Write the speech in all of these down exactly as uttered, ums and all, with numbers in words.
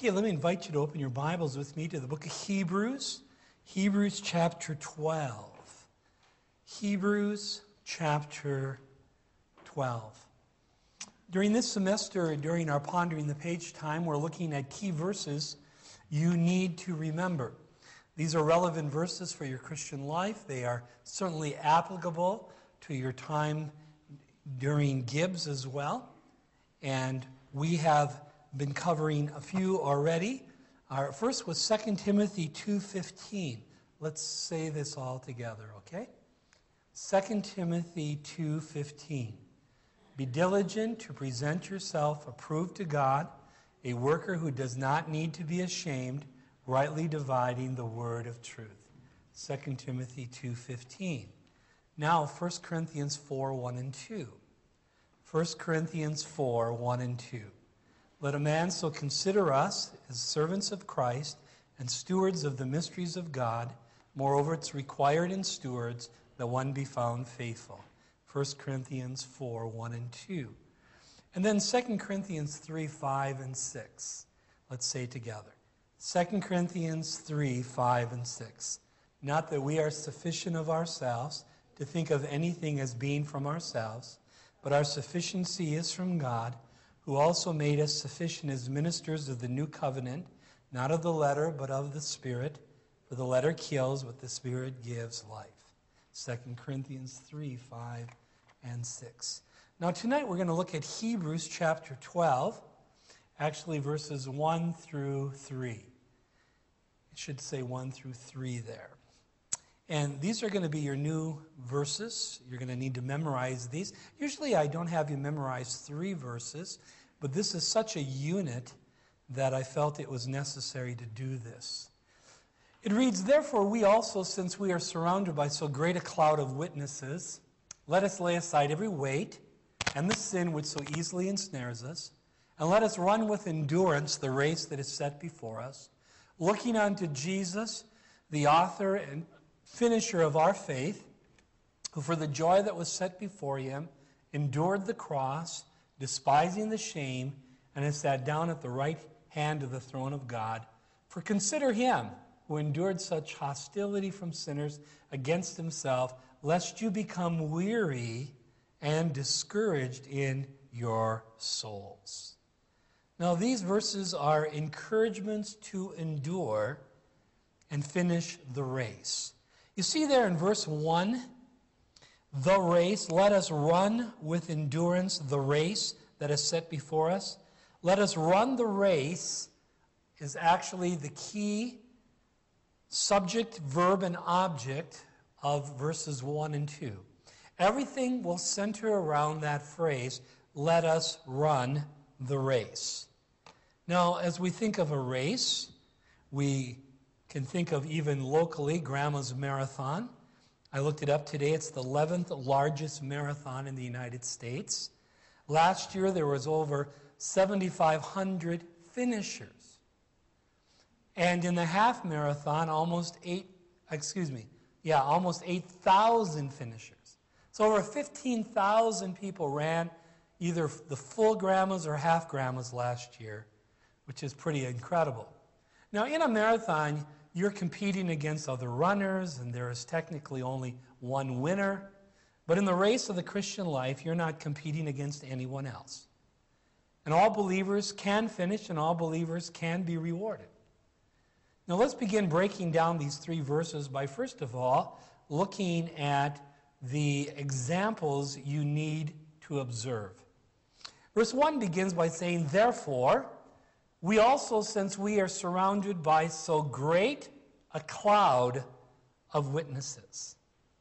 Okay, let me invite you to open your Bibles with me to the book of Hebrews, Hebrews chapter twelve. Hebrews chapter twelve. During this semester, during our Pondering the Page time, we're looking at key verses you need to remember. These are relevant verses for your Christian life. They are certainly applicable to your time during Gibbs as well. And we have been covering a few already. Our first was Second Timothy two fifteen. Let's say this all together, okay? Second Timothy two fifteen. Be diligent to present yourself approved to God, a worker who does not need to be ashamed, rightly dividing the word of truth. Second Timothy two fifteen. Now, First Corinthians four one and two. First Corinthians four one and two. Let a man so consider us as servants of Christ and stewards of the mysteries of God. Moreover, it's required in stewards that one be found faithful. First Corinthians four one and two. And then Second Corinthians three five and six. Let's say together. Second Corinthians three five and six. Not that we are sufficient of ourselves to think of anything as being from ourselves, but our sufficiency is from God, who also made us sufficient as ministers of the new covenant, not of the letter, but of the Spirit. For the letter kills, but the Spirit gives life. Second Corinthians three five and six. Now tonight we're going to look at Hebrews chapter twelve, actually verses one through three. It should say one through three there. And these are going to be your new verses. You're going to need to memorize these. Usually I don't have you memorize three verses, but this is such a unit that I felt it was necessary to do this. It reads, Therefore we also, since we are surrounded by so great a cloud of witnesses, let us lay aside every weight and the sin which so easily ensnares us, and let us run with endurance the race that is set before us, looking unto Jesus, the author and finisher of our faith, who for the joy that was set before him endured the cross, despising the shame, and has sat down at the right hand of the throne of God. For consider him who endured such hostility from sinners against himself, lest you become weary and discouraged in your souls. Now these verses are encouragements to endure and finish the race. You see there in verse one, the race, let us run with endurance the race that is set before us. Let us run the race is actually the key subject, verb, and object of verses one and two. Everything will center around that phrase, let us run the race. Now, as we think of a race, we can think of even locally Grandma's Marathon. I looked it up today. It's the eleventh largest marathon in the United States. Last year there was over seven thousand five hundred finishers. And in the half marathon, almost eight, excuse me, yeah, almost eight thousand finishers. So over fifteen thousand people ran either the full Grandma's or half Grandma's last year, which is pretty incredible. Now in a marathon, you're competing against other runners, and there is technically only one winner. But in the race of the Christian life, you're not competing against anyone else. And all believers can finish, and all believers can be rewarded. Now let's begin breaking down these three verses by, first of all, looking at the examples you need to observe. Verse one begins by saying, Therefore, we also, since we are surrounded by so great a cloud of witnesses.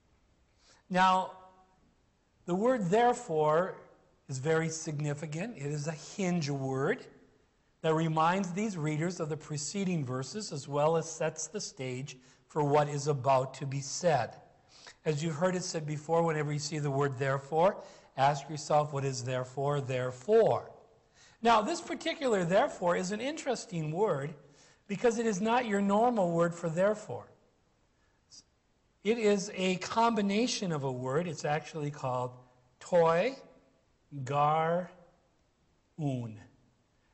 Now, the word therefore is very significant. It is a hinge word that reminds these readers of the preceding verses as well as sets the stage for what is about to be said. As you've heard it said before, whenever you see the word therefore, ask yourself, what is therefore? Therefore. Now, this particular therefore is an interesting word because it is not your normal word for therefore. It is a combination of a word. It's actually called toi, gar, un.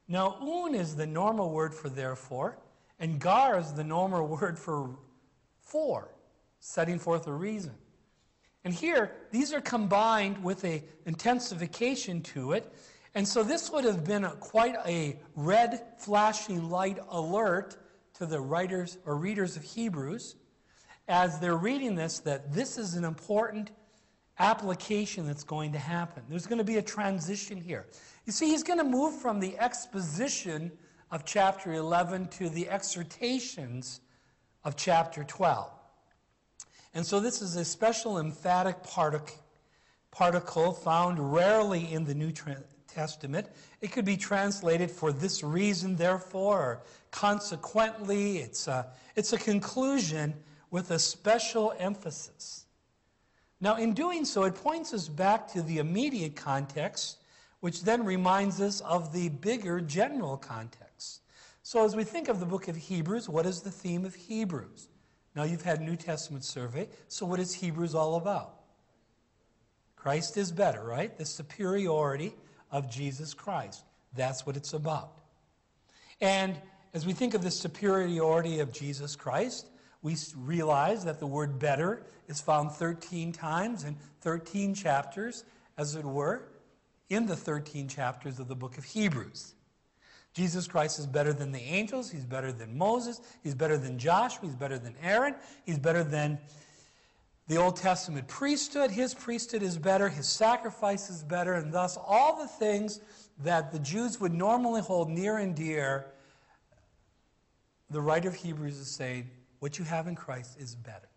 Now, un is the normal word for therefore, and gar is the normal word for for, setting forth a reason. And here, these are combined with a intensification to it, and so this would have been a, quite a red flashing light alert to the writers or readers of Hebrews as they're reading this, that this is an important application that's going to happen. There's going to be a transition here. You see, he's going to move from the exposition of chapter eleven to the exhortations of chapter twelve. And so this is a special emphatic partic- particle found rarely in the New Testament. It could be translated for this reason, therefore, or consequently. It's a, it's a conclusion with a special emphasis. Now, in doing so, it points us back to the immediate context, which then reminds us of the bigger general context. So as we think of the book of Hebrews, what is the theme of Hebrews? Now, you've had New Testament survey, so what is Hebrews all about? Christ is better, right? The superiority of Jesus Christ. That's what it's about. And as we think of the superiority of Jesus Christ, we realize that the word better is found thirteen times in thirteen chapters, as it were, in the thirteen chapters of the book of Hebrews. Jesus Christ is better than the angels. He's better than Moses. He's better than Joshua. He's better than Aaron. He's better than the Old Testament priesthood. His priesthood is better. His sacrifice is better. And thus, all the things that the Jews would normally hold near and dear, the writer of Hebrews is saying, what you have in Christ is better.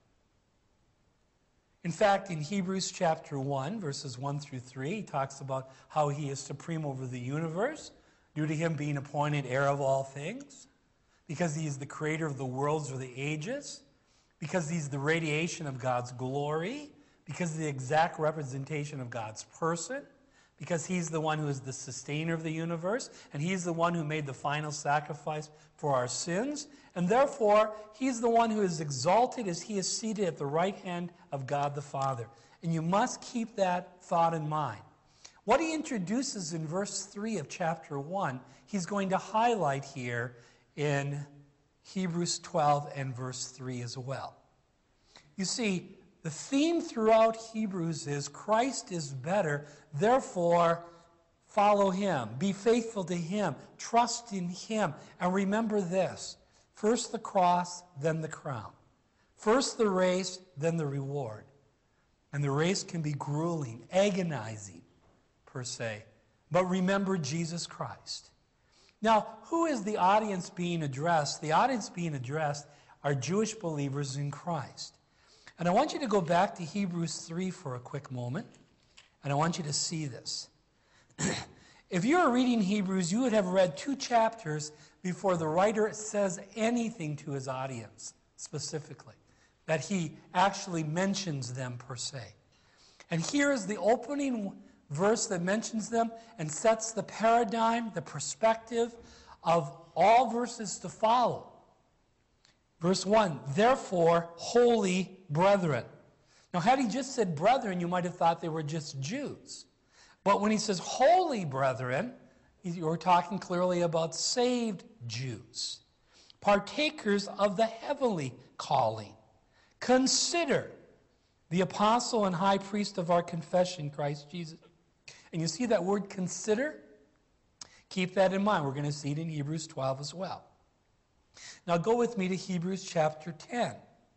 In fact, in Hebrews chapter one, verses one through three, he talks about how he is supreme over the universe, due to him being appointed heir of all things, because he is the creator of the worlds or the ages, because he's the radiation of God's glory, because he's the exact representation of God's person, because he's the one who is the sustainer of the universe, and he's the one who made the final sacrifice for our sins, and therefore, he's the one who is exalted as he is seated at the right hand of God the Father. And you must keep that thought in mind. What he introduces in verse three of chapter one, he's going to highlight here in Hebrews twelve and verse three as well. You see, the theme throughout Hebrews is Christ is better, therefore follow him, be faithful to him, trust in him, and remember this, first the cross, then the crown. First the race, then the reward. And the race can be grueling, agonizing, per se. But remember Jesus Christ. Now, who is the audience being addressed? The audience being addressed are Jewish believers in Christ. And I want you to go back to Hebrews three for a quick moment, and I want you to see this. If you were reading Hebrews, you would have read two chapters before the writer says anything to his audience specifically, that he actually mentions them per se. And here is the opening verse that mentions them and sets the paradigm, the perspective of all verses to follow. Verse one, therefore, holy brethren. Now, had he just said brethren, you might have thought they were just Jews. But when he says holy brethren, we're talking clearly about saved Jews, partakers of the heavenly calling. Consider the apostle and high priest of our confession, Christ Jesus. And you see that word consider? Keep that in mind. We're going to see it in Hebrews twelve as well. Now go with me to Hebrews chapter ten.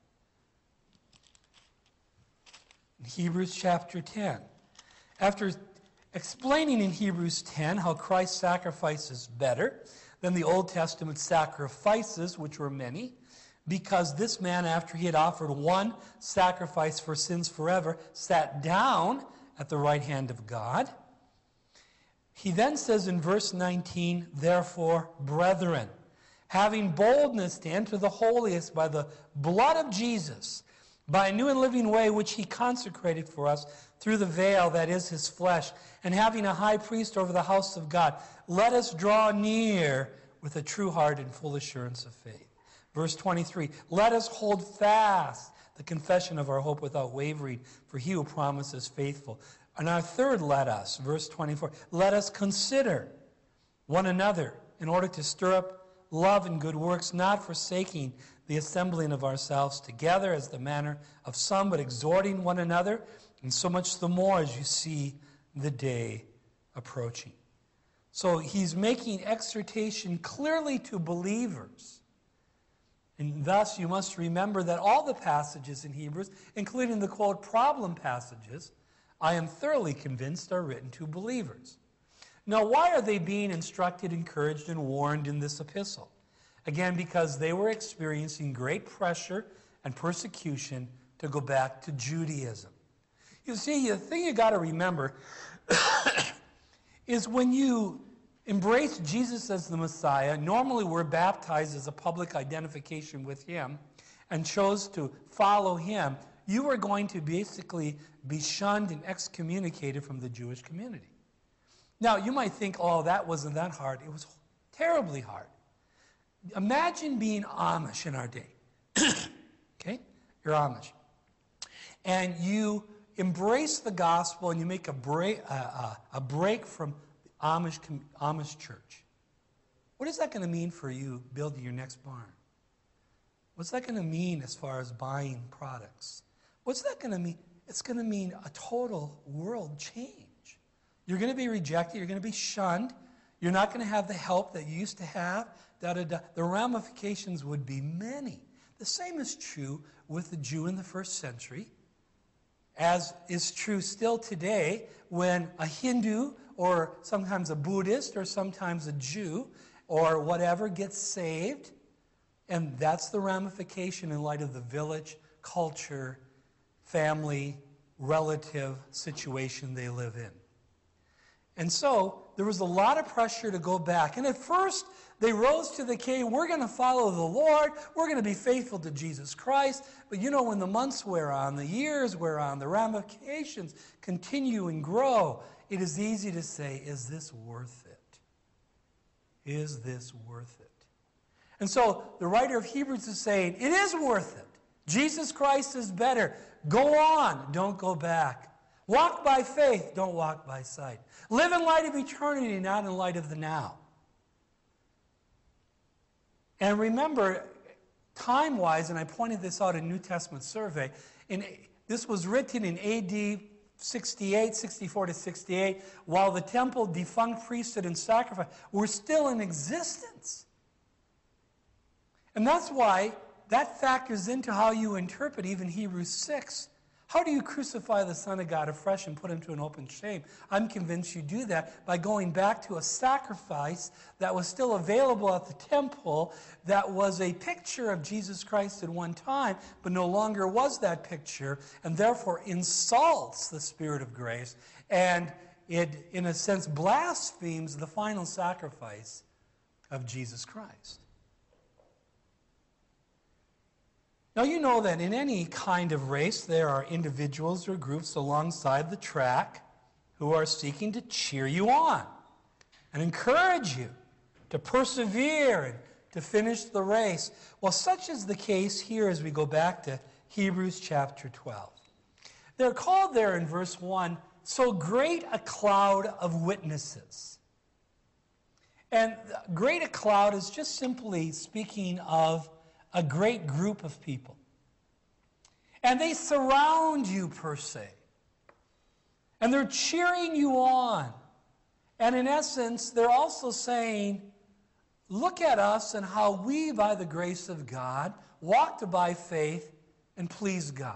In Hebrews chapter ten. After explaining in Hebrews ten how Christ's sacrifice is better than the Old Testament sacrifices, which were many, because this man, after he had offered one sacrifice for sins forever, sat down at the right hand of God. He then says in verse nineteen, therefore, brethren, having boldness to enter the holiest by the blood of Jesus, by a new and living way which he consecrated for us through the veil that is his flesh, and having a high priest over the house of God, let us draw near with a true heart and full assurance of faith. Verse twenty-three, let us hold fast the confession of our hope without wavering, for he who promises faithful. And our third let us, verse twenty-four, let us consider one another in order to stir up love and good works, not forsaking the assembling of ourselves together as the manner of some, but exhorting one another, and so much the more as you see the day approaching. So he's making exhortation clearly to believers. And thus you must remember that all the passages in Hebrews, including the quote problem passages, I am thoroughly convinced are written to believers. Now, why are they being instructed, encouraged, and warned in this epistle? Again, because they were experiencing great pressure and persecution to go back to Judaism. You see, the thing you got to remember is when you embrace Jesus as the Messiah, normally we're baptized as a public identification with him and chose to follow him, you are going to basically be shunned and excommunicated from the Jewish community. Now, you might think, oh, that wasn't that hard. It was terribly hard. Imagine being Amish in our day. Okay? You're Amish. And you embrace the gospel and you make a break, uh, uh, a break from the Amish, Amish church. What is that going to mean for you building your next barn? What's that going to mean as far as buying products? What's that going to mean? It's going to mean a total world change. You're going to be rejected. You're going to be shunned. You're not going to have the help that you used to have. Da, da, da. The ramifications would be many. The same is true with the Jew in the first century, as is true still today when a Hindu or sometimes a Buddhist or sometimes a Jew or whatever gets saved. And that's the ramification in light of the village, culture, family, relative situation they live in. And so there was a lot of pressure to go back. And at first, they rose to the occasion, we're going to follow the Lord, we're going to be faithful to Jesus Christ. But you know, when the months wear on, the years wear on, the ramifications continue and grow, it is easy to say, is this worth it? Is this worth it? And so the writer of Hebrews is saying, it is worth it. Jesus Christ is better. Go on, don't go back. Walk by faith, don't walk by sight. Live in light of eternity, not in light of the now. And remember, time-wise, and I pointed this out in New Testament survey, in, this was written in A D sixty-eight, sixty-four to sixty-eight, while the temple, defunct priesthood, and sacrifice were still in existence. And that's why that factors into how you interpret even Hebrews six. How do you crucify the Son of God afresh and put him to an open shame? I'm convinced you do that by going back to a sacrifice that was still available at the temple, that was a picture of Jesus Christ at one time, but no longer was that picture, and therefore insults the Spirit of grace, and it, in a sense, blasphemes the final sacrifice of Jesus Christ. Now, you know that in any kind of race, there are individuals or groups alongside the track who are seeking to cheer you on and encourage you to persevere and to finish the race. Well, such is the case here as we go back to Hebrews chapter twelve. They're called there in verse one, so great a cloud of witnesses. And great a cloud is just simply speaking of a great group of people. And they surround you, per se. And they're cheering you on. And in essence, they're also saying, look at us and how we, by the grace of God, walked by faith and pleased God.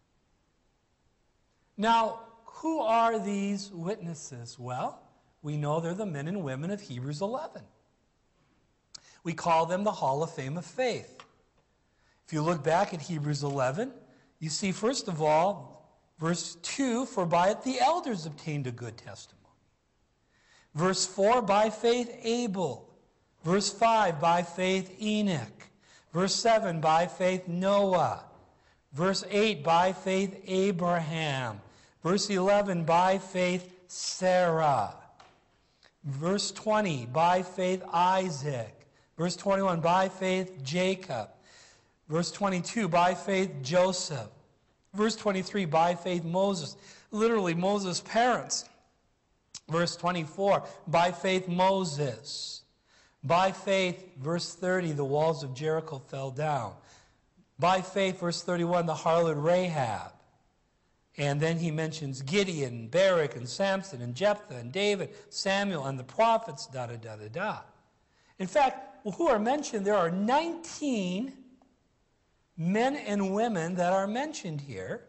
Now, who are these witnesses? Well, we know they're the men and women of Hebrews eleven. We call them the Hall of Fame of Faith. If you look back at Hebrews eleven, you see, first of all, verse two, for by it the elders obtained a good testimony. Verse four, by faith Abel. Verse five, by faith Enoch. Verse seven, by faith Noah. Verse eight, by faith Abraham. Verse eleven, by faith Sarah. Verse twenty, by faith Isaac. Verse twenty-one, by faith Jacob. Verse twenty-two, by faith Joseph. Verse twenty-three, by faith Moses. Literally, Moses' parents. Verse twenty-four, by faith Moses. By faith, verse thirty, the walls of Jericho fell down. By faith, verse thirty-one, the harlot Rahab. And then he mentions Gideon, Barak, and Samson, and Jephthah, and David, Samuel, and the prophets, da da da da da. In fact, who are mentioned, there are nineteen men and women that are mentioned here.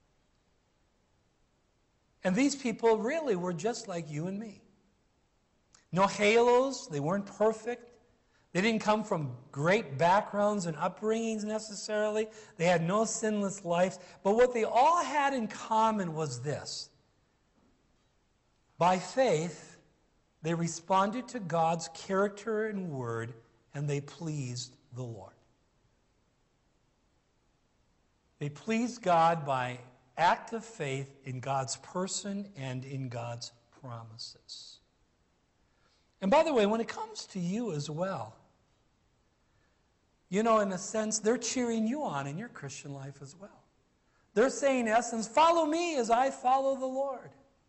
And these people really were just like you and me. No halos, they weren't perfect. They didn't come from great backgrounds and upbringings necessarily. They had no sinless lives. But what they all had in common was this. By faith, they responded to God's character and word, and they pleased the Lord. They pleased God by act of faith in God's person and in God's promises. And by the way, when it comes to you as well, you know, in a sense, they're cheering you on in your Christian life as well. They're saying, in essence, follow me as I follow the Lord.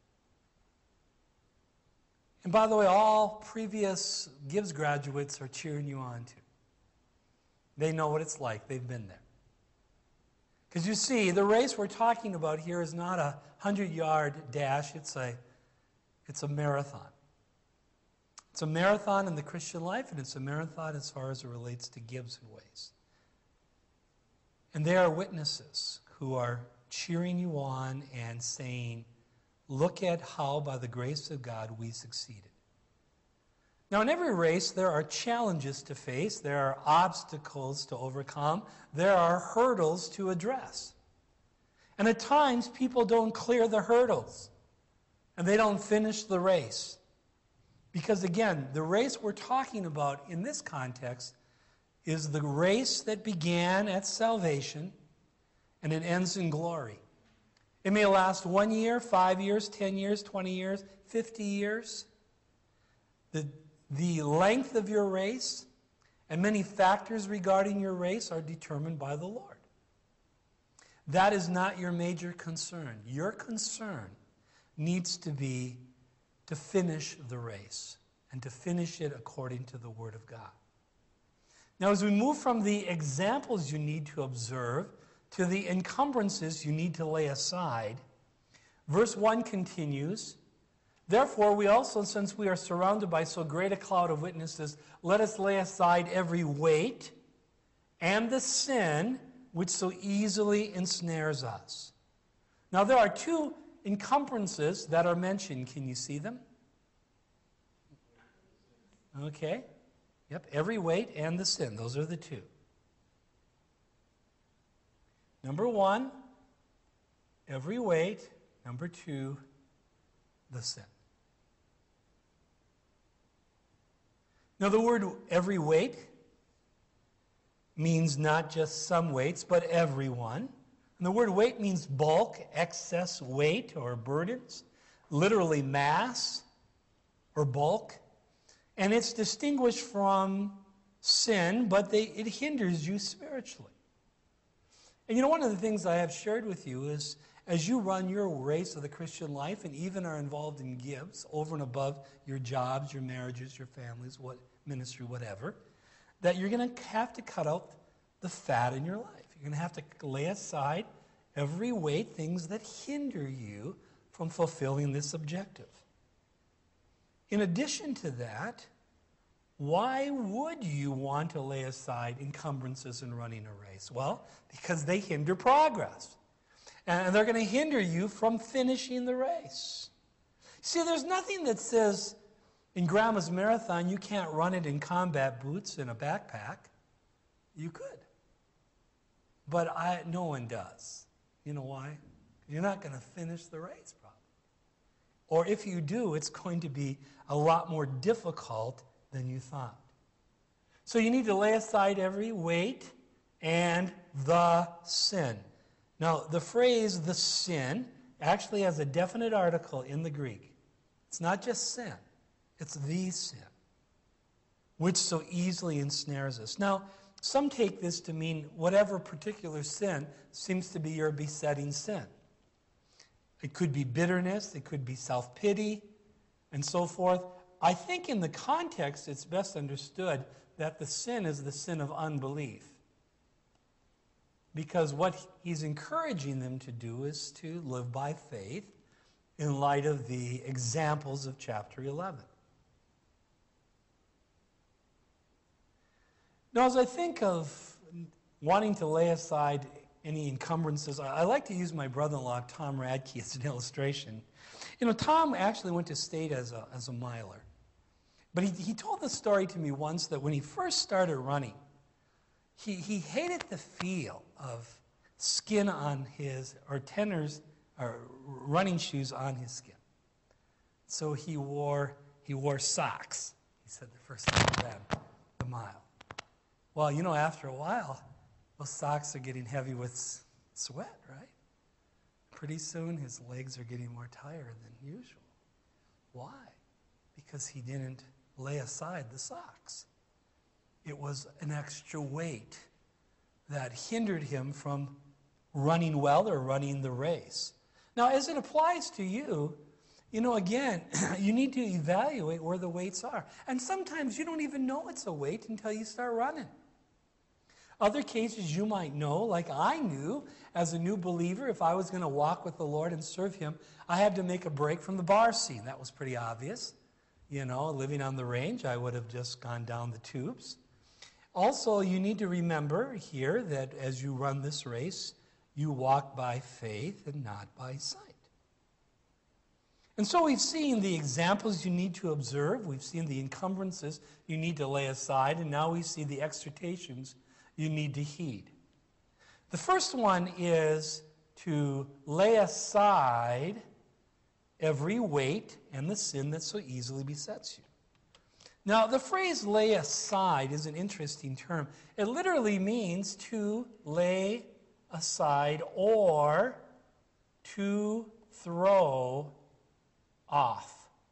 And by the way, all previous Gibbs graduates are cheering you on too. They know what it's like. They've been there. Because you see, the race we're talking about here is not a hundred-yard dash. It's a, it's a marathon. It's a marathon in the Christian life, and it's a marathon as far as it relates to Gibbs and ways. And there are witnesses who are cheering you on and saying, look at how, by the grace of God, we succeeded. Now, in every race, there are challenges to face. There are obstacles to overcome. There are hurdles to address. And at times, people don't clear the hurdles, and they don't finish the race. Because, again, the race we're talking about in this context is the race that began at salvation, and it ends in glory. It may last one year, five years, ten years, twenty years, fifty years. The The length of your race and many factors regarding your race are determined by the Lord. That is not your major concern. Your concern needs to be to finish the race and to finish it according to the Word of God. Now, as we move from the examples you need to observe to the encumbrances you need to lay aside, verse one continues, therefore, we also, since we are surrounded by so great a cloud of witnesses, let us lay aside every weight and the sin which so easily ensnares us. Now, there are two encumbrances that are mentioned. Can you see them? Okay. Yep, every weight and the sin. Those are the two. Number one, every weight. Number two, the sin. Now, the word every weight means not just some weights, but everyone. And the word weight means bulk, excess weight, or burdens, literally mass or bulk. And it's distinguished from sin, but they, it hinders you spiritually. And you know, one of the things I have shared with you is as you run your race of the Christian life and even are involved in gifts over and above your jobs, your marriages, your families, what ministry, whatever, that you're going to have to cut out the fat in your life. You're going to have to lay aside every weight, things that hinder you from fulfilling this objective. In addition to that, why would you want to lay aside encumbrances in running a race? Well, because they hinder progress. And they're going to hinder you from finishing the race. See, there's nothing that says in Grandma's Marathon you can't run it in combat boots and a backpack. You could. But I, no one does. You know why? You're not going to finish the race, probably. Or if you do, it's going to be a lot more difficult than you thought. So you need to lay aside every weight and the sin. Now, the phrase the sin actually has a definite article in the Greek. It's not just sin, it's the sin, which so easily ensnares us. Now, some take this to mean whatever particular sin seems to be your besetting sin. It could be bitterness, it could be self-pity, and so forth. I think in the context it's best understood that the sin is the sin of unbelief. Because what he's encouraging them to do is to live by faith in light of the examples of chapter eleven. Now, as I think of wanting to lay aside any encumbrances, I like to use my brother-in-law, Tom Radke, as an illustration. You know, Tom actually went to state as a, as a miler. But he, he told the story to me once that when he first started running, he, he hated the feel of skin on his, or tenors, or running shoes on his skin. So he wore, he wore socks, he said the first time he ran the mile. Well, you know, after a while, those socks are getting heavy with sweat, right? Pretty soon his legs are getting more tired than usual. Why? Because he didn't lay aside the socks. It was an extra weight that hindered him from running well or running the race. Now, as it applies to you, you know, again, you need to evaluate where the weights are. And sometimes you don't even know it's a weight until you start running. Other cases you might know, like I knew as a new believer, if I was going to walk with the Lord and serve Him, I had to make a break from the bar scene. That was pretty obvious. You know, living on the range, I would have just gone down the tubes. Also, you need to remember here that as you run this race, you walk by faith and not by sight. And so we've seen the examples you need to observe. We've seen the encumbrances you need to lay aside. And now we see the exhortations you need to heed. The first one is to lay aside every weight and the sin that so easily besets you. Now, the phrase lay aside is an interesting term. It literally means to lay aside or to throw off.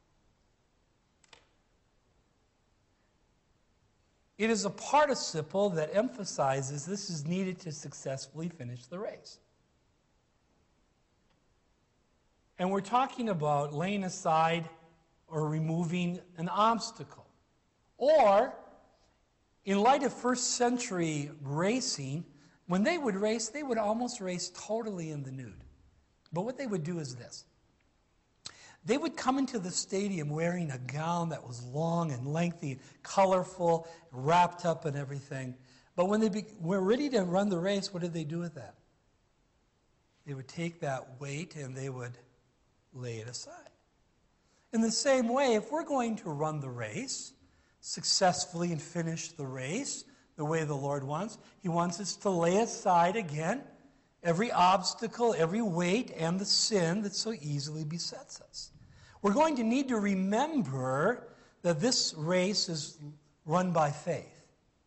It is a participle that emphasizes this is needed to successfully finish the race. And we're talking about laying aside or removing an obstacle. Or, in light of first century racing, when they would race, they would almost race totally in the nude. But what they would do is this. They would come into the stadium wearing a gown that was long and lengthy, colorful, wrapped up and everything. But when they be, were ready to run the race, what did they do with that? They would take that weight and they would lay it aside. In the same way, if we're going to run the race successfully and finish the race the way the Lord wants, He wants us to lay aside again every obstacle, every weight, and the sin that so easily besets us. We're going to need to remember that this race is run by faith.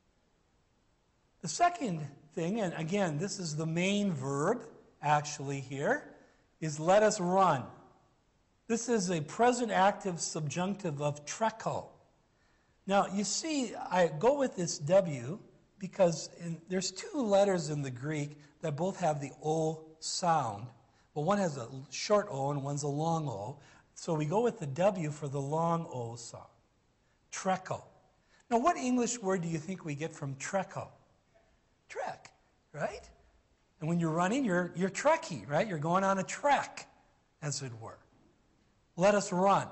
The second thing, and again, this is the main verb actually here, is let us run. This is a present active subjunctive of trecho. Now, you see, I go with this W because in, there's two letters in the Greek that both have the O sound. But one has a short O and one's a long O. So we go with the W for the long O sound. Trecho. Now, what English word do you think we get from trecho? Trek, right? And when you're running, you're, you're trekkie, right? You're going on a trek, as it were. Let us run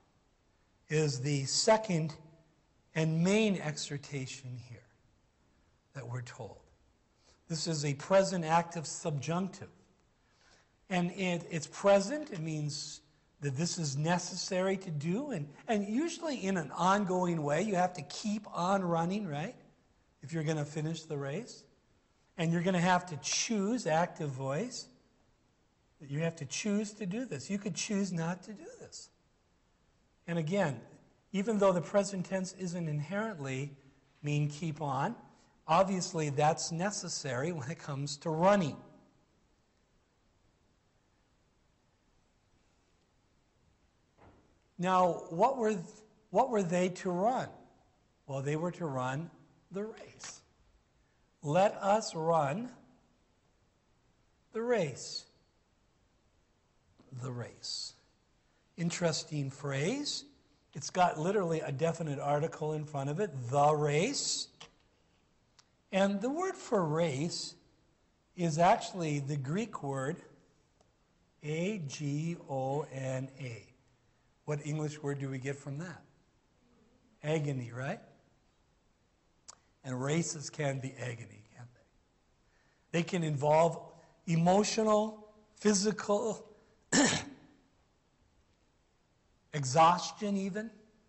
is the second and main exhortation here that we're told. This is a present active subjunctive. And it, it's present, it means that this is necessary to do. And, and usually in an ongoing way, you have to keep on running, right? If you're going to finish the race. And you're going to have to choose, active voice. You have to choose to do this. You could choose not to do this. And again, even though the present tense isn't inherently mean keep on, obviously that's necessary when it comes to running. Now, what were, what were they to run? Well, they were to run the race. Let us run the race. The race. Interesting phrase. It's got literally a definite article in front of it, the race. And the word for race is actually the Greek word A G O N A. What English word do we get from that? Agony, right? And races can be agony, can't they? They can involve emotional, physical, exhaustion even.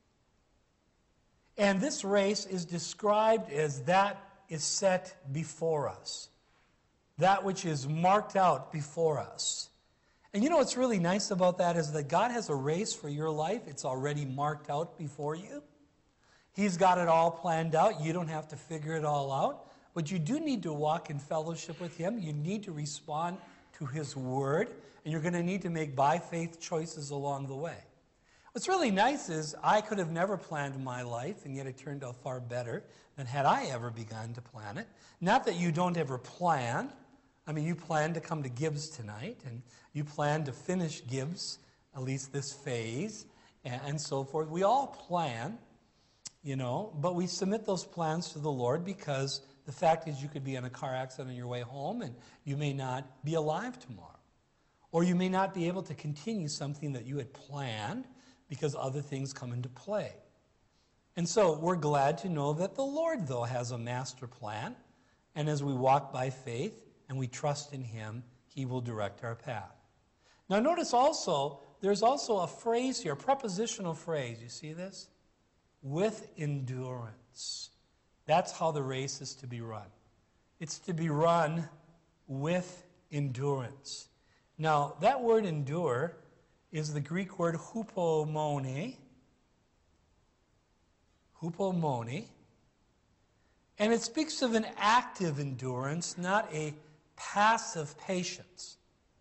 And this race is described as that is set before us. That which is marked out before us. And you know what's really nice about that is that God has a race for your life. It's already marked out before you. He's got it all planned out. You don't have to figure it all out. But you do need to walk in fellowship with Him. You need to respond to His Word. And you're going to need to make by faith choices along the way. What's really nice is I could have never planned my life, and yet it turned out far better than had I ever begun to plan it. Not that you don't ever plan. I mean, you planned to come to Gibbs tonight, and you planned to finish Gibbs, at least this phase, and, and so forth. We all plan, you know, but we submit those plans to the Lord because the fact is you could be in a car accident on your way home, and you may not be alive tomorrow. Or you may not be able to continue something that you had planned because other things come into play. And so we're glad to know that the Lord, though, has a master plan, and as we walk by faith, and we trust in Him, He will direct our path. Now notice also, there's also a phrase here, a prepositional phrase. You see this? With endurance. That's how the race is to be run. It's to be run with endurance. Now, that word endure is the Greek word hupomone. Hupomone. And it speaks of an active endurance, not a passive patience.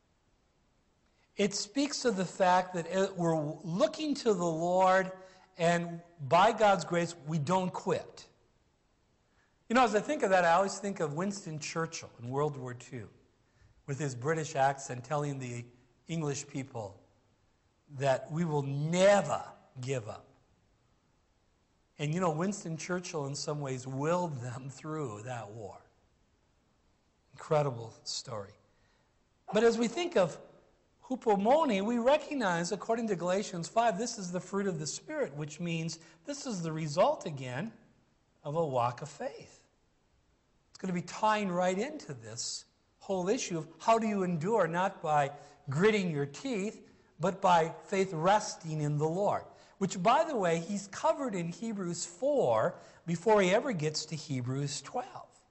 It speaks of the fact that we're looking to the Lord, and by God's grace, we don't quit. You know, as I think of that, I always think of Winston Churchill in World War Two, with his British accent telling the English people that we will never give up. And you know, Winston Churchill in some ways willed them through that war. Incredible story. But as we think of hupomone, we recognize, according to Galatians five, this is the fruit of the Spirit, which means this is the result, again, of a walk of faith. It's going to be tying right into this whole issue of how do you endure, not by gritting your teeth, but by faith resting in the Lord. Which, by the way, he's covered in Hebrews four before he ever gets to Hebrews twelve.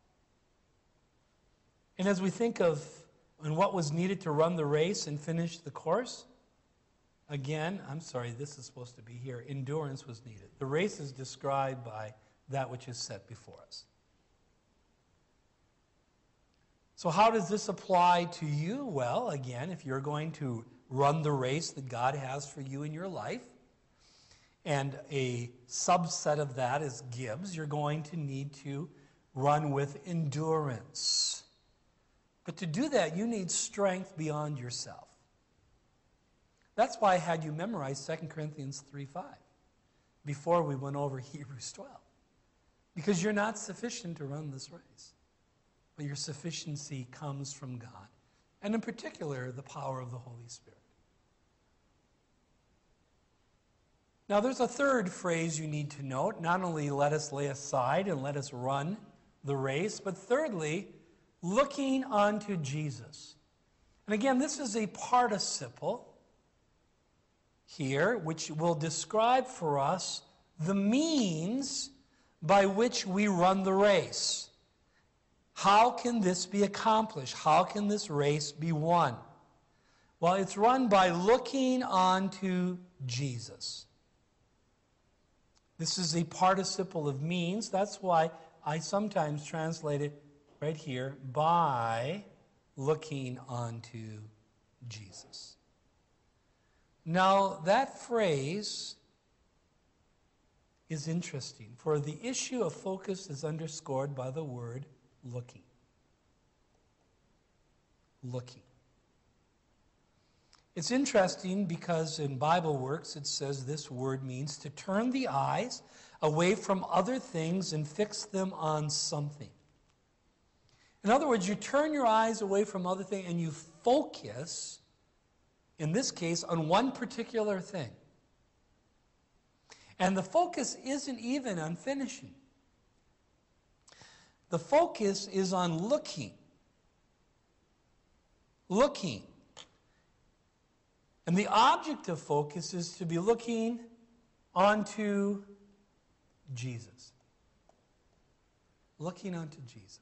And as we think of and what was needed to run the race and finish the course, again, I'm sorry, this is supposed to be here. Endurance was needed. The race is described by that which is set before us. So how does this apply to you? Well, again, if you're going to run the race that God has for you in your life, and a subset of that is Gibbs, you're going to need to run with endurance. But to do that, you need strength beyond yourself. That's why I had you memorize Second Corinthians three five before we went over Hebrews twelve. Because you're not sufficient to run this race. But your sufficiency comes from God. And in particular, the power of the Holy Spirit. Now, there's a third phrase you need to note. Not only let us lay aside and let us run the race, but thirdly, looking unto Jesus. And again, this is a participle here, which will describe for us the means by which we run the race. How can this be accomplished? How can this race be won? Well, it's run by looking unto Jesus. This is a participle of means. That's why I sometimes translate it right here, by looking unto Jesus. Now, that phrase is interesting, for the issue of focus is underscored by the word looking. Looking. It's interesting because in Bible Works it says this word means to turn the eyes away from other things and fix them on something. In other words, you turn your eyes away from other things and you focus, in this case, on one particular thing. And the focus isn't even on finishing. The focus is on looking. Looking. And the object of focus is to be looking onto Jesus. Looking onto Jesus.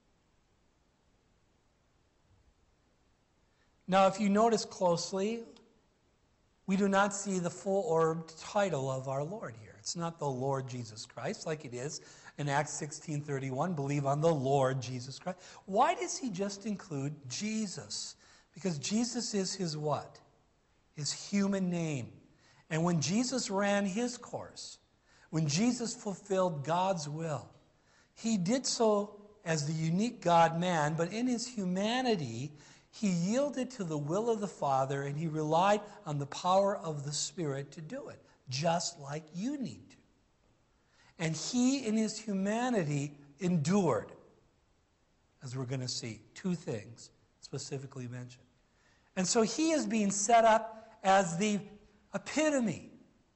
Now, if you notice closely, we do not see the full-orbed title of our Lord here. It's not the Lord Jesus Christ like it is in Acts sixteen thirty-one, believe on the Lord Jesus Christ. Why does he just include Jesus? Because Jesus is his what? His human name. And when Jesus ran his course, when Jesus fulfilled God's will, he did so as the unique God-man, but in his humanity, he yielded to the will of the Father and he relied on the power of the Spirit to do it, just like you need to. And he, in his humanity, endured, as we're going to see, two things specifically mentioned. And so he is being set up as the epitome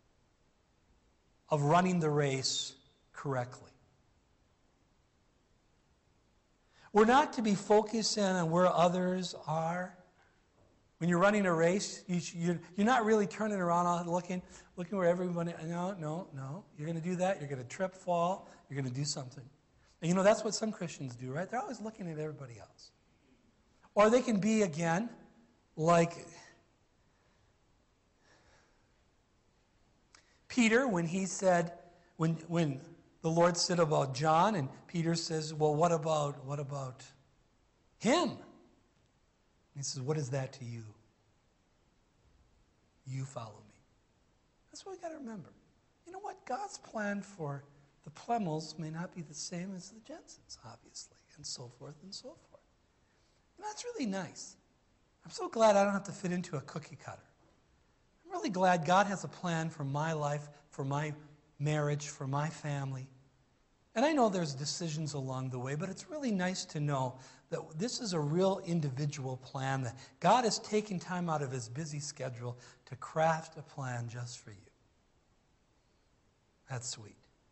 of running the race correctly. We're not to be focused in on where others are. When you're running a race, you, you're, you're not really turning around looking, looking where everybody, no, no, no. You're going to do that. You're going to trip, fall. You're going to do something. And you know, that's what some Christians do, right? They're always looking at everybody else. Or they can be, again, like Peter when he said, when, when the Lord said about John, and Peter says, well, what about, what about him? He says, what is that to you? You follow me. That's what we got to remember. You know what? God's plan for the Plemmels may not be the same as the Jensens, obviously, and so forth and so forth. And that's really nice. I'm so glad I don't have to fit into a cookie cutter. I'm really glad God has a plan for my life, for my marriage, for my family. And I know there's decisions along the way, but it's really nice to know that this is a real individual plan, that God has taken time out of his busy schedule to craft a plan just for you. That's sweet.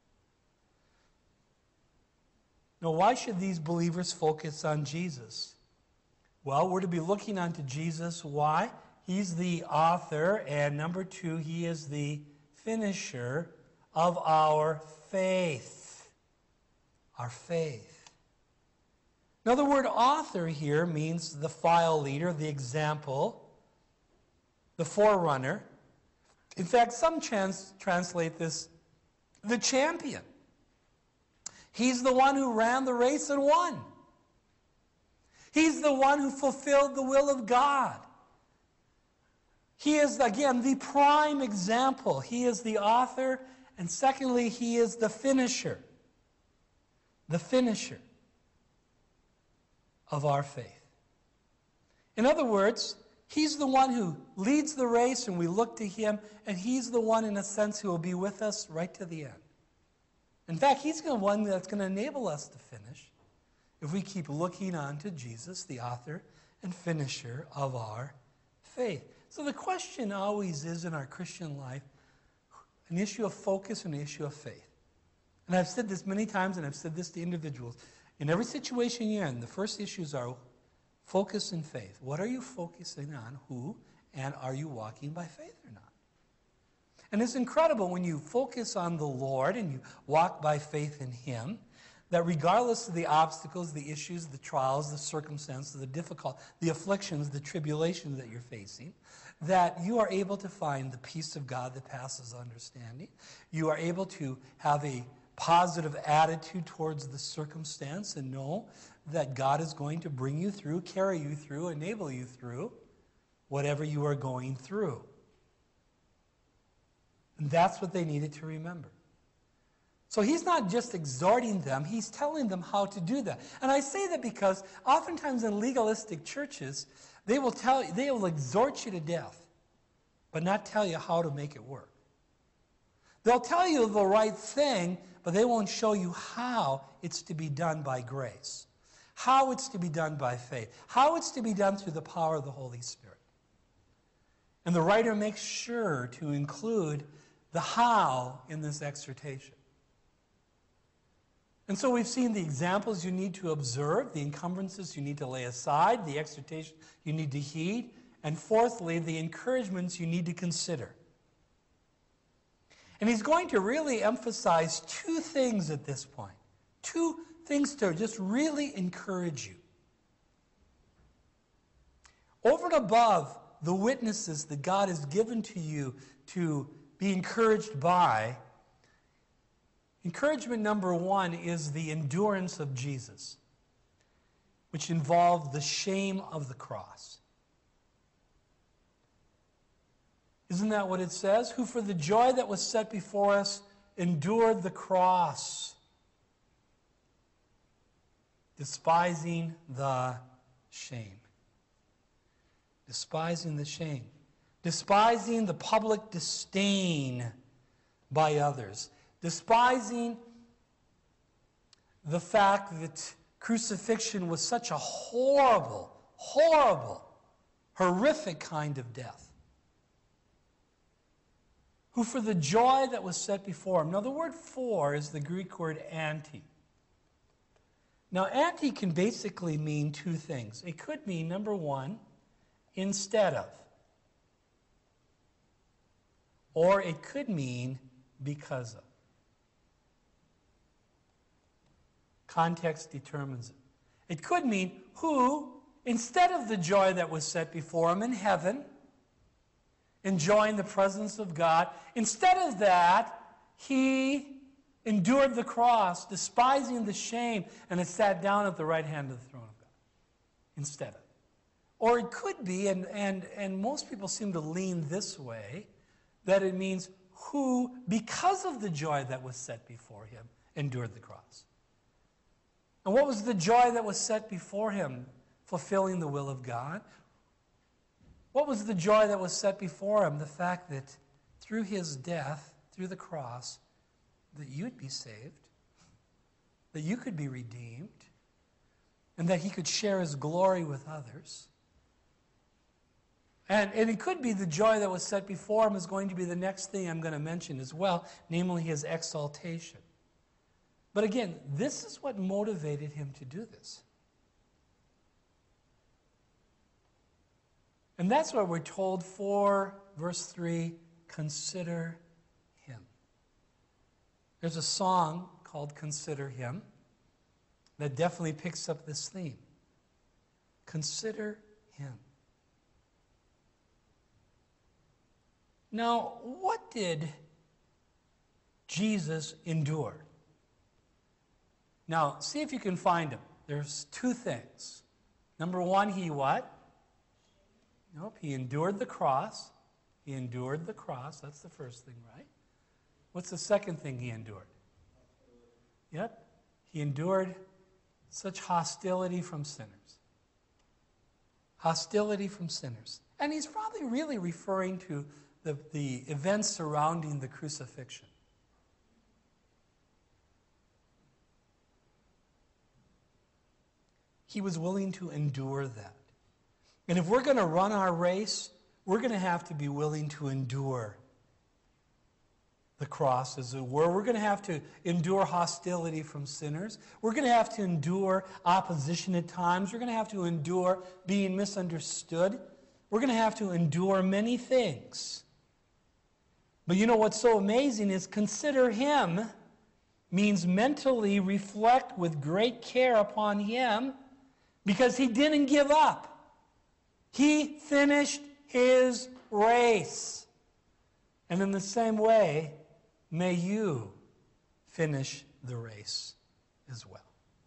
Now, why should these believers focus on Jesus? Well, we're to be looking onto Jesus. Why? He's the author, and number two, he is the finisher of our faith. Our faith. Now, the word author here means the file leader, the example, the forerunner. In fact, some trans- translate this, the champion. He's the one who ran the race and won. He's the one who fulfilled the will of God. He is, again, the prime example. He is the author, and secondly, he is the finisher. The finisher of our faith. In other words, he's the one who leads the race and we look to him, and he's the one, in a sense, who will be with us right to the end. In fact, he's the one that's going to enable us to finish if we keep looking on to Jesus, the author and finisher of our faith. So the question always is in our Christian life, an issue of focus and an issue of faith. And I've said this many times, and I've said this to individuals. In every situation you're in, the first issues are focus and faith. What are you focusing on? Who? And are you walking by faith or not? And it's incredible when you focus on the Lord and you walk by faith in him, that regardless of the obstacles, the issues, the trials, the circumstances, the difficult, the afflictions, the tribulations that you're facing, that you are able to find the peace of God that passes understanding. You are able to have a positive attitude towards the circumstance and know that God is going to bring you through, carry you through, enable you through whatever you are going through. And that's what they needed to remember. So he's not just exhorting them, he's telling them how to do that. And I say that because oftentimes in legalistic churches, They will tell you, they will exhort you to death, but not tell you how to make it work. They'll tell you the right thing, but they won't show you how it's to be done by grace, how it's to be done by faith, how it's to be done through the power of the Holy Spirit. And the writer makes sure to include the how in this exhortation. And so we've seen the examples you need to observe, the encumbrances you need to lay aside, the exhortation you need to heed, and fourthly, the encouragements you need to consider. And he's going to really emphasize two things at this point, two things to just really encourage you. Over and above the witnesses that God has given to you to be encouraged by, encouragement number one is the endurance of Jesus, which involved the shame of the cross. Isn't that what it says? Who for the joy that was set before us endured the cross, despising the shame. Despising the shame. Despising the public disdain by others. Despising the fact that crucifixion was such a horrible, horrible, horrific kind of death. Who for the joy that was set before him. Now the word for is the Greek word anti. Now anti can basically mean two things. It could mean, number one, instead of. Or it could mean because of. Context determines it. It could mean who, instead of the joy that was set before him in heaven, enjoying the presence of God, instead of that, he endured the cross, despising the shame, and has sat down at the right hand of the throne of God. Instead of. Or it could be, and, and, and most people seem to lean this way, that it means who, because of the joy that was set before him, endured the cross. And what was the joy that was set before him? Fulfilling the will of God. What was the joy that was set before him? The fact that through his death, through the cross, that you'd be saved, that you could be redeemed, and that he could share his glory with others. And, and it could be the joy that was set before him is going to be the next thing I'm going to mention as well, namely his exaltation. But again, this is what motivated him to do this. And that's why we're told for, verse three, consider him. There's a song called Consider Him that definitely picks up this theme. Consider him. Now, what did Jesus endure? Now, see if you can find him. There's two things. Number one, he what? Nope, he endured the cross. He endured the cross. That's the first thing, right? What's the second thing he endured? Yep, he endured such hostility from sinners. Hostility from sinners. And he's probably really referring to the, the events surrounding the crucifixion. He was willing to endure that. And if we're going to run our race, we're going to have to be willing to endure the cross, as it were. We're going to have to endure hostility from sinners. We're going to have to endure opposition at times. We're going to have to endure being misunderstood. We're going to have to endure many things. But you know what's so amazing is consider him means mentally reflect with great care upon him because he didn't give up. He finished his race. And in the same way, may you finish the race as well.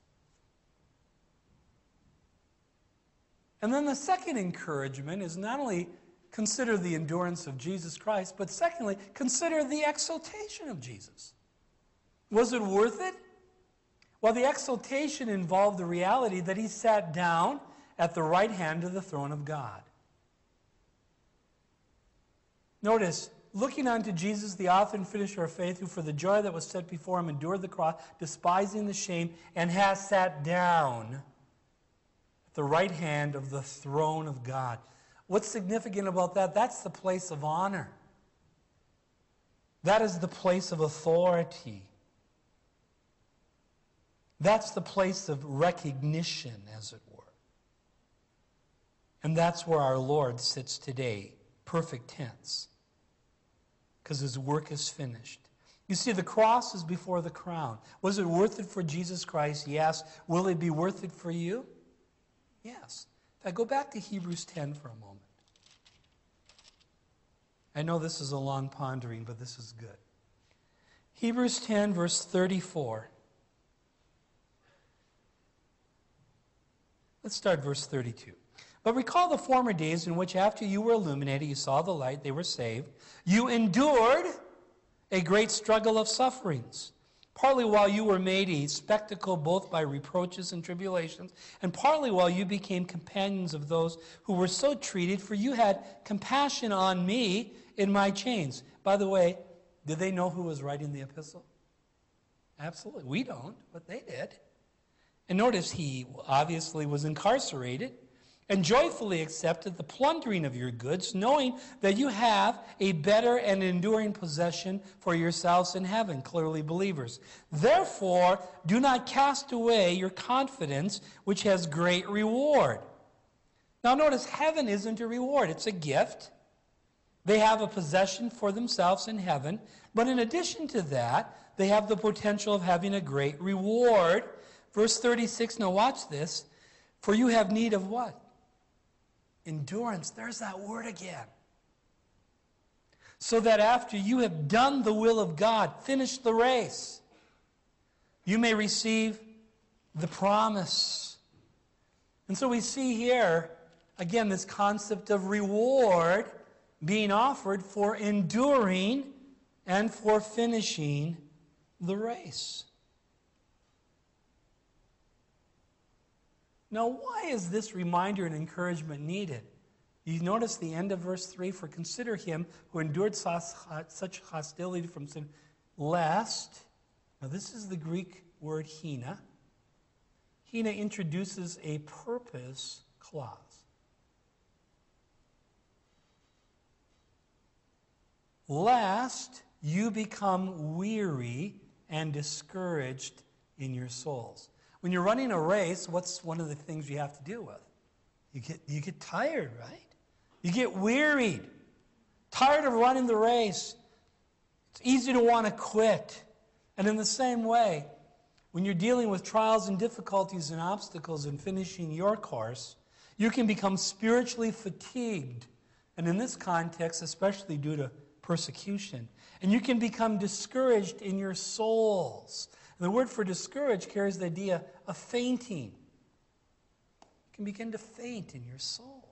And then the second encouragement is not only consider the endurance of Jesus Christ, but secondly, consider the exaltation of Jesus. Was it worth it? Well, the exaltation involved the reality that he sat down at the right hand of the throne of God. Notice, looking unto Jesus, the author and finisher of faith, who for the joy that was set before him endured the cross, despising the shame, and has sat down at the right hand of the throne of God. What's significant about that? That's the place of honor. That is the place of authority. That's the place of recognition, as it were. And that's where our Lord sits today, perfect tense, because his work is finished. You see, the cross is before the crown. Was it worth it for Jesus Christ? Yes. Will it be worth it for you? Yes. Now go back to Hebrews ten for a moment. I know this is a long pondering, but this is good. Hebrews ten, verse thirty-four. Let's start verse thirty-two. But recall the former days in which after you were illuminated, you saw the light, they were saved. You endured a great struggle of sufferings, partly while you were made a spectacle both by reproaches and tribulations, and partly while you became companions of those who were so treated, for you had compassion on me in my chains. By the way, did they know who was writing the epistle? Absolutely. We don't, but they did. And notice he obviously was incarcerated and joyfully accepted the plundering of your goods, knowing that you have a better and enduring possession for yourselves in heaven, clearly believers. Therefore, do not cast away your confidence, which has great reward. Now notice, heaven isn't a reward, it's a gift. They have a possession for themselves in heaven, but in addition to that, they have the potential of having a great reward. Verse thirty-six, now watch this. For you have need of what? Endurance. There's that word again. So that after you have done the will of God, finished the race, you may receive the promise. And so we see here, again, this concept of reward being offered for enduring and for finishing the race. Now, why is this reminder and encouragement needed? You notice the end of verse three, for consider him who endured such hostility from sin, lest, now this is the Greek word hina. Hina introduces a purpose clause. Lest you become weary and discouraged in your souls. When you're running a race, what's one of the things you have to deal with? You get, you get tired, right? You get wearied, tired of running the race. It's easy to want to quit. And in the same way, when you're dealing with trials and difficulties and obstacles in finishing your course, you can become spiritually fatigued. And in this context, especially due to persecution. And you can become discouraged in your souls. And the word for discouraged carries the idea of fainting. You can begin to faint in your soul.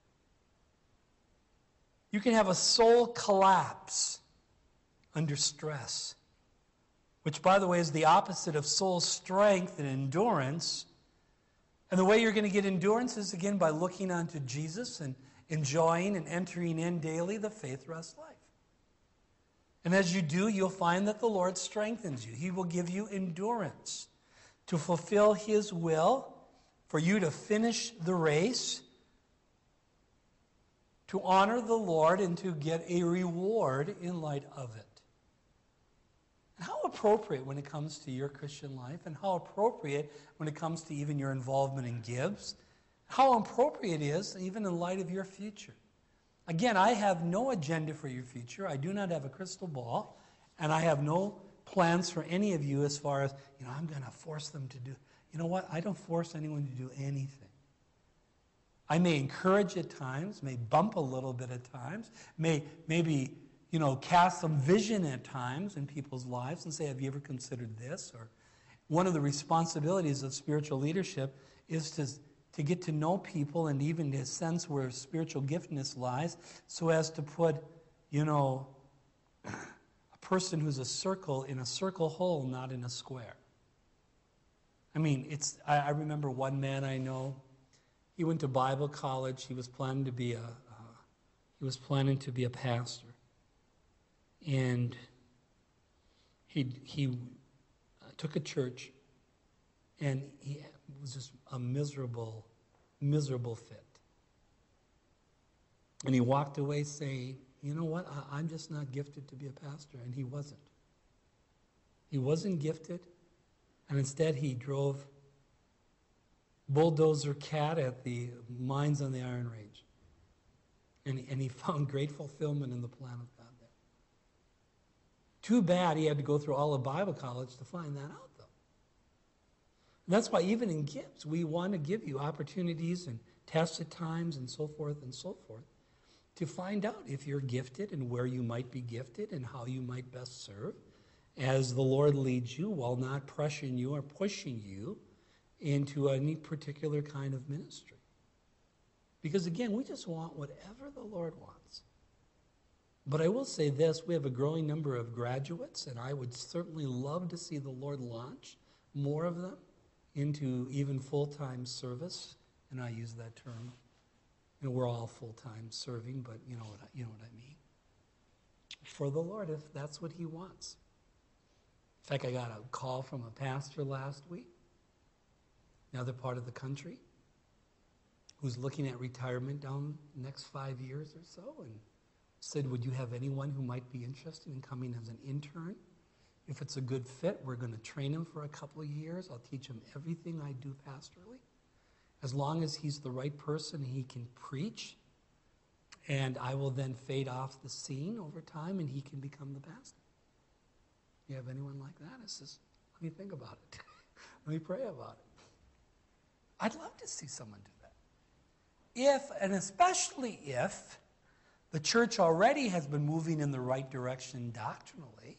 You can have a soul collapse under stress, which, by the way, is the opposite of soul strength and endurance. And the way you're going to get endurance is, again, by looking unto Jesus and enjoying and entering in daily the faith rest life. And as you do, you'll find that the Lord strengthens you. He will give you endurance to fulfill His will, for you to finish the race, to honor the Lord, and to get a reward in light of it. And how appropriate when it comes to your Christian life, and how appropriate when it comes to even your involvement in Gibbs, how appropriate it is even in light of your future. Again, I have no agenda for your future. I do not have a crystal ball, and I have no plans for any of you as far as, you know, I'm going to force them to do. You know what? I don't force anyone to do anything. I may encourage at times, may bump a little bit at times, may maybe, you know, cast some vision at times in people's lives and say, have you ever considered this? Or one of the responsibilities of spiritual leadership is to to get to know people and even to sense where spiritual giftedness lies, so as to put, you know, a person who's a circle in a circle hole, not in a square. I mean, it's. I, I remember one man I know, He went to Bible college. He was planning to be a uh, he was planning to be a pastor, and he he took a church, and he was just a miserable, miserable fit. And he walked away saying, "You know what? I, I'm just not gifted to be a pastor," and he wasn't. He wasn't gifted, and instead he drove bulldozer cat at the mines on the Iron Range. And, and he found great fulfillment in the plan of God there. Too bad he had to go through all of Bible college to find that out, though. And that's why even in gifts, we want to give you opportunities and tested times and so forth and so forth to find out if you're gifted and where you might be gifted and how you might best serve as the Lord leads you, while not pressuring you or pushing you into any particular kind of ministry. Because again, we just want whatever the Lord wants. But I will say this, we have a growing number of graduates, and I would certainly love to see the Lord launch more of them into even full-time service. And I use that term. You know, we're all full-time serving, but you know what I, you know what I mean. For the Lord, if that's what he wants. In fact, I got a call from a pastor last week, another part of the country, who's looking at retirement down the next five years or so, and said, would you have anyone who might be interested in coming as an intern? If it's a good fit, we're going to train him for a couple of years. I'll teach him everything I do pastorally. As long as he's the right person, he can preach, and I will then fade off the scene over time, and he can become the pastor. You have anyone like that? It's just, let me think about it. Let me pray about it. I'd love to see someone do that. If, and especially if, the church already has been moving in the right direction doctrinally.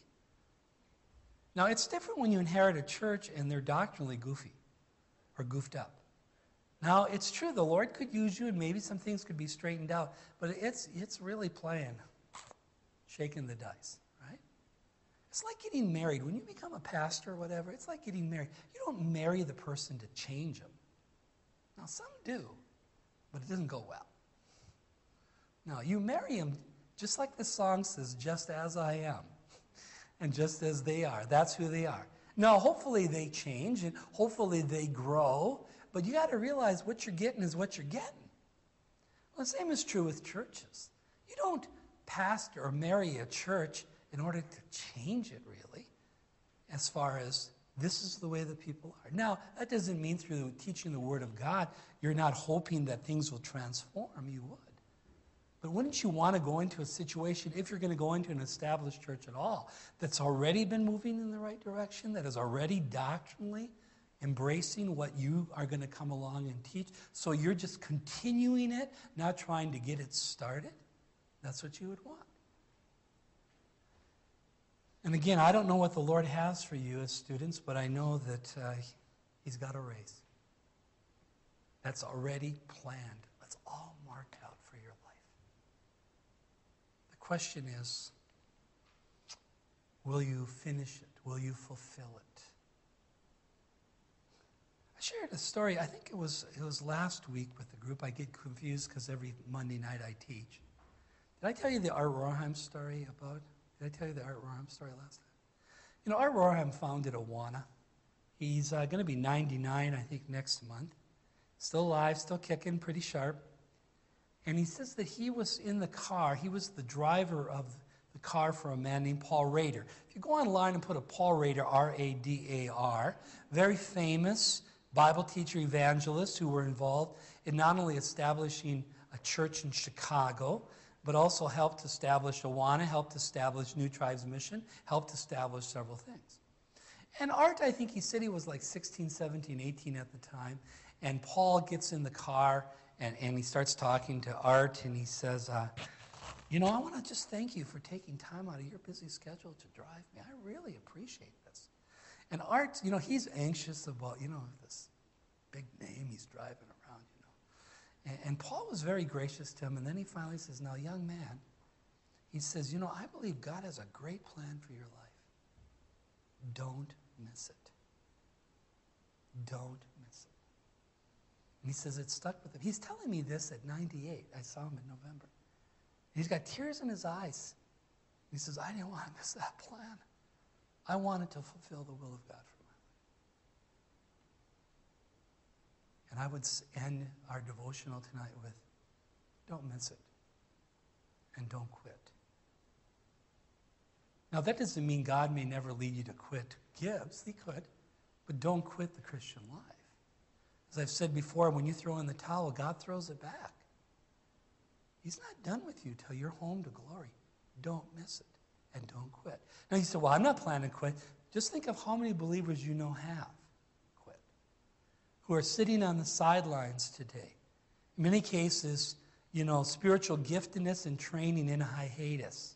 Now, it's different when you inherit a church and they're doctrinally goofy or goofed up. Now, it's true, the Lord could use you and maybe some things could be straightened out, but it's, it's really playing, shaking the dice, right? It's like getting married. When you become a pastor or whatever, it's like getting married. You don't marry the person to change them. Now, some do, but it doesn't go well. No, you marry them just like the song says, just as I am, and just as they are. That's who they are. Now, hopefully they change, and hopefully they grow, but you got to realize what you're getting is what you're getting. Well, the same is true with churches. You don't pastor or marry a church in order to change it, really, as far as this is the way that people are. Now, that doesn't mean through teaching the Word of God, you're not hoping that things will transform. You would. But wouldn't you want to go into a situation, if you're going to go into an established church at all, that's already been moving in the right direction, that is already doctrinally embracing what you are going to come along and teach, so you're just continuing it, not trying to get it started? That's what you would want. And again, I don't know what the Lord has for you as students, but I know that uh, he's got a race. That's already planned. That's all marked out for your life. The question is, will you finish it? Will you fulfill it? I shared a story, I think it was it was last week with the group. I get confused because every Monday night I teach. Did I tell you the Art Rohrheim story about, did I tell you the Art Rohrheim story last time? You know, Art Rohrheim founded Awana. He's uh, going to be ninety-nine, I think, next month. Still alive, still kicking, pretty sharp. And he says that he was in the car, he was the driver of the car for a man named Paul Rader. If you go online and put a Paul Rader, R A D A R, very famous Bible teacher evangelist who were involved in not only establishing a church in Chicago, but also helped establish Awana, helped establish New Tribes Mission, helped establish several things. And Art, I think he said he was like sixteen, seventeen, eighteen at the time, and Paul gets in the car, and, and he starts talking to Art, and he says, uh, you know, I want to just thank you for taking time out of your busy schedule to drive me. I really appreciate this. And Art, you know, he's anxious about, you know, this big name he's driving around, you know. And, and Paul was very gracious to him, and then he finally says, now, young man, he says, you know, I believe God has a great plan for your life. Don't miss it. Don't miss it. And he says it stuck with him. He's telling me this at ninety-eight. I saw him in November. He's got tears in his eyes. He says, I didn't want to miss that plan. I wanted to fulfill the will of God for my life. And I would end our devotional tonight with, don't miss it. And don't quit. Now, that doesn't mean God may never lead you to quit gifts. He could. But don't quit the Christian life. As I've said before, when you throw in the towel, God throws it back. He's not done with you till you're home to glory. Don't miss it. And don't quit. Now, you say, well, I'm not planning to quit. Just think of how many believers you know have quit, who are sitting on the sidelines today. In many cases, you know, spiritual giftedness and training in a hiatus.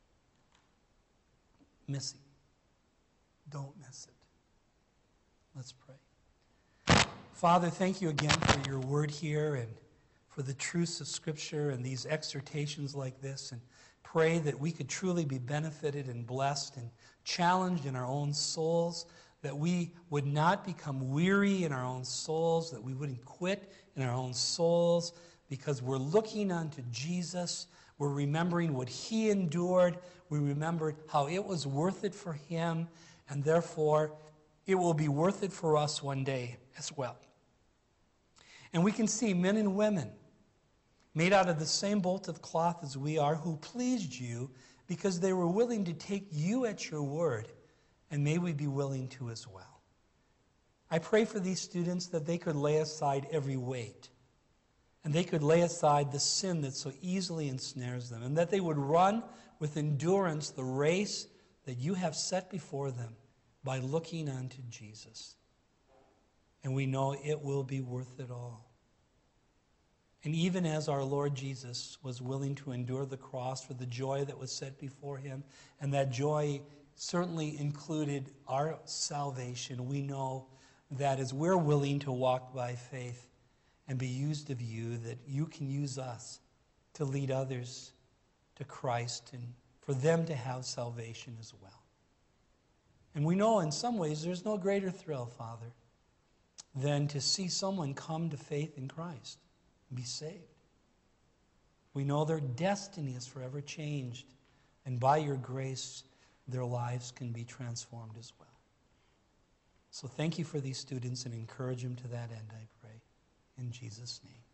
Missing. Don't miss it. Let's pray. Father, thank you again for your word here and for the truths of Scripture and these exhortations like this, and pray that we could truly be benefited and blessed and challenged in our own souls, that we would not become weary in our own souls, that we wouldn't quit in our own souls, because we're looking unto Jesus. We're remembering what he endured. We remembered how it was worth it for him, and therefore it will be worth it for us one day as well. And we can see men and women made out of the same bolt of cloth as we are, who pleased you because they were willing to take you at your word, and may we be willing to as well. I pray for these students that they could lay aside every weight, and they could lay aside the sin that so easily ensnares them, and that they would run with endurance the race that you have set before them by looking unto Jesus. And we know it will be worth it all. And even as our Lord Jesus was willing to endure the cross for the joy that was set before him, and that joy certainly included our salvation, we know that as we're willing to walk by faith and be used of you, that you can use us to lead others to Christ and for them to have salvation as well. And we know in some ways there's no greater thrill, Father, than to see someone come to faith in Christ and be saved. We know their destiny is forever changed, and by your grace, their lives can be transformed as well. So thank you for these students, and encourage them to that end, I pray. In Jesus' name.